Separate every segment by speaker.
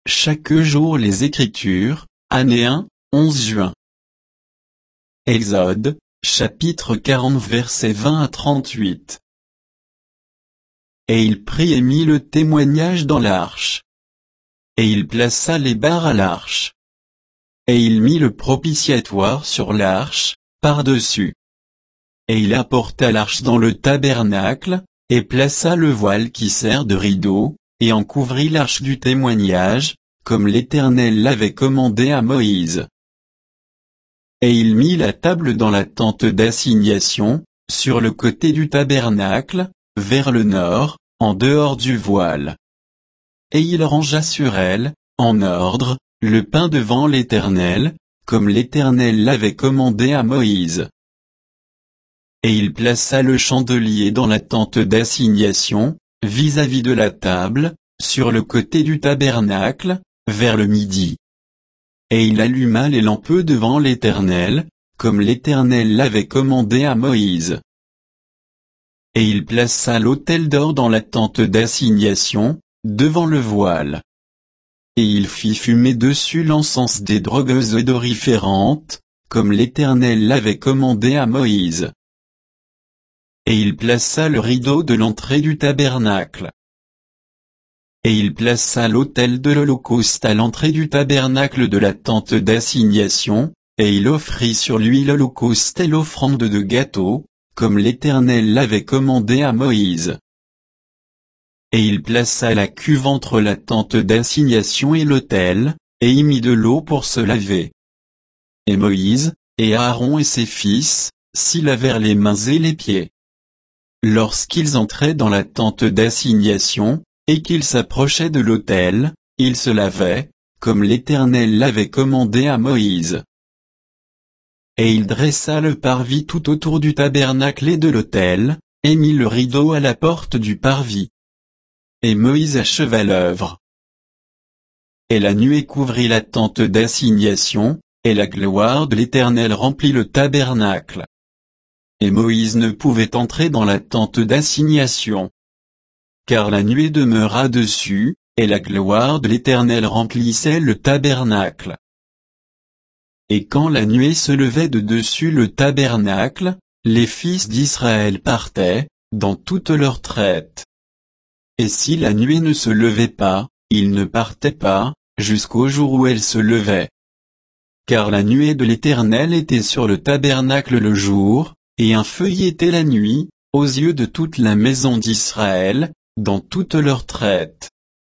Speaker 1: chaque jour les Écritures, année 1, 11 juin. Exode, chapitre 40 versets 20 à 38. Et il prit et mit le témoignage dans l'arche. Et il plaça les barres à l'arche. Et il mit le propitiatoire sur l'arche, par-dessus. Et il apporta l'arche dans le tabernacle, et plaça le voile qui sert de rideau, et en couvrit l'arche du témoignage, comme l'Éternel l'avait commandé à Moïse. Et il mit la table dans la tente d'assignation, sur le côté du tabernacle, vers le nord, en dehors du voile. Et il rangea sur elle, en ordre, le pain devant l'Éternel, comme l'Éternel l'avait commandé à Moïse. Et il plaça le chandelier dans la tente d'assignation, vis-à-vis de la table, sur le côté du tabernacle, vers le midi. Et il alluma les lampes devant l'Éternel, comme l'Éternel l'avait commandé à Moïse. Et il plaça l'autel d'or dans la tente d'assignation, devant le voile. Et il fit fumer dessus l'encens des drogues odoriférantes, comme l'Éternel l'avait commandé à Moïse. Et il plaça le rideau de l'entrée du tabernacle. Et il plaça l'autel de l'Holocauste à l'entrée du tabernacle de la tente d'assignation, et il offrit sur lui l'Holocauste et l'offrande de gâteau, comme l'Éternel l'avait commandé à Moïse. Et il plaça la cuve entre la tente d'assignation et l'autel, et y mit de l'eau pour se laver. Et Moïse, et Aaron et ses fils, s'y lavèrent les mains et les pieds. Lorsqu'ils entraient dans la tente d'assignation, et qu'ils s'approchaient de l'autel, ils se lavaient, comme l'Éternel l'avait commandé à Moïse. Et il dressa le parvis tout autour du tabernacle et de l'autel, et mit le rideau à la porte du parvis. Et Moïse acheva l'œuvre. Et la nuée couvrit la tente d'assignation, et la gloire de l'Éternel remplit le tabernacle. Et Moïse ne pouvait entrer dans la tente d'assignation, car la nuée demeura dessus, et la gloire de l'Éternel remplissait le tabernacle. Et quand la nuée se levait de dessus le tabernacle, les fils d'Israël partaient, dans toute leur traite. Et si la nuée ne se levait pas, ils ne partaient pas, jusqu'au jour où elle se levait. Car la nuée de l'Éternel était sur le tabernacle le jour, et un feu y était la nuit, aux yeux de toute la maison d'Israël, dans toute leur traite.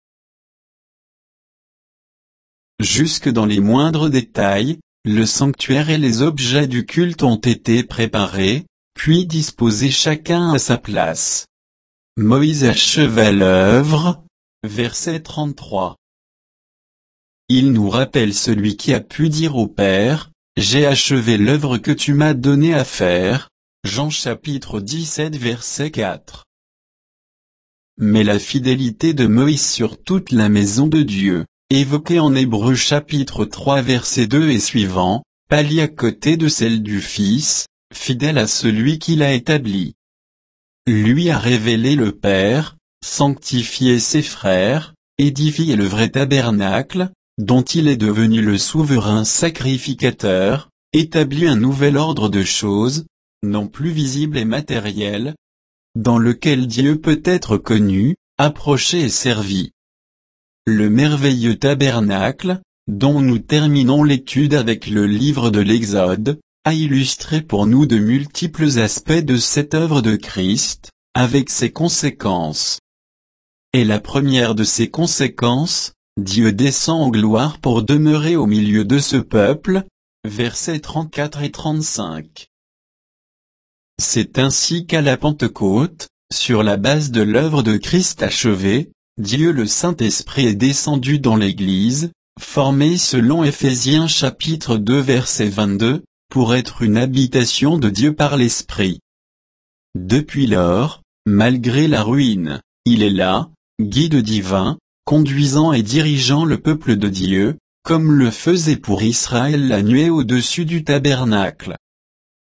Speaker 1: Jusque dans les moindres détails, le sanctuaire et les objets du culte ont été préparés, puis disposés chacun à sa place. Moïse acheva l'œuvre, verset 33. Il nous rappelle celui qui a pu dire au Père, « J'ai achevé l'œuvre que tu m'as donnée à faire » Jean chapitre 17 verset 4. Mais la fidélité de Moïse sur toute la maison de Dieu, évoquée en Hébreux chapitre 3 verset 2 et suivant, pallie à côté de celle du Fils, fidèle à celui qui l'a établi. Lui a révélé le Père, sanctifié ses frères, édifié le vrai tabernacle, dont il est devenu le souverain sacrificateur, établi un nouvel ordre de choses, non plus visible et matériel, dans lequel Dieu peut être connu, approché et servi. Le merveilleux tabernacle, dont nous terminons l'étude avec le livre de l'Exode, a illustré pour nous de multiples aspects de cette œuvre de Christ, avec ses conséquences. Et la première de ces conséquences, Dieu descend en gloire pour demeurer au milieu de ce peuple, versets 34 et 35. C'est ainsi qu'à la Pentecôte, sur la base de l'œuvre de Christ achevée, Dieu le Saint-Esprit est descendu dans l'Église, formée selon Éphésiens chapitre 2 verset 22, pour être une habitation de Dieu par l'Esprit. Depuis lors, malgré la ruine, il est là, guide divin, conduisant et dirigeant le peuple de Dieu, comme le faisait pour Israël la nuée au-dessus du tabernacle.